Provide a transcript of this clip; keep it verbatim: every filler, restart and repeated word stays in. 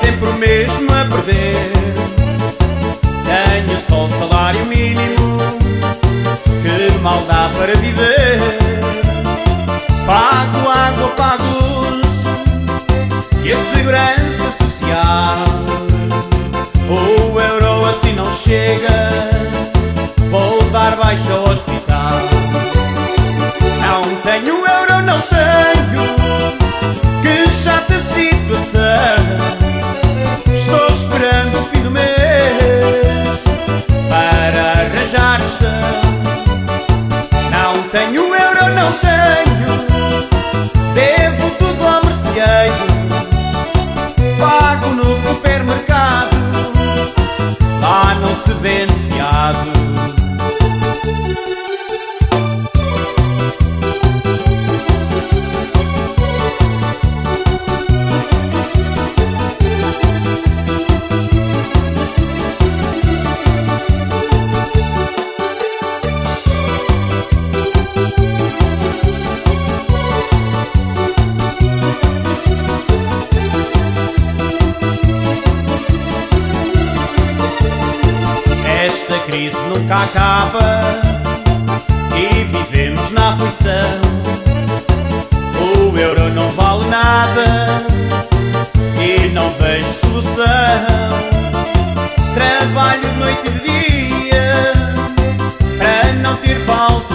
sempre o mesmo a perder. Ganho só o salário mínimo, que mal dá para viver. Pago água, pago luz e a segurança social. O euro assim não chega, vou dar baixo ao hospital. Não tenho euro, não tenho, que chata situação. Estou esperando o fim do mês para arranjar estão. Não tenho euro, não tenho, devo tudo ao merceeiro. Pago no supermercado, lá não se vende fiado. Esta crise nunca acaba e vivemos na aflição. O euro não vale nada e não vejo solução. Trabalho noite e dia para não ter falta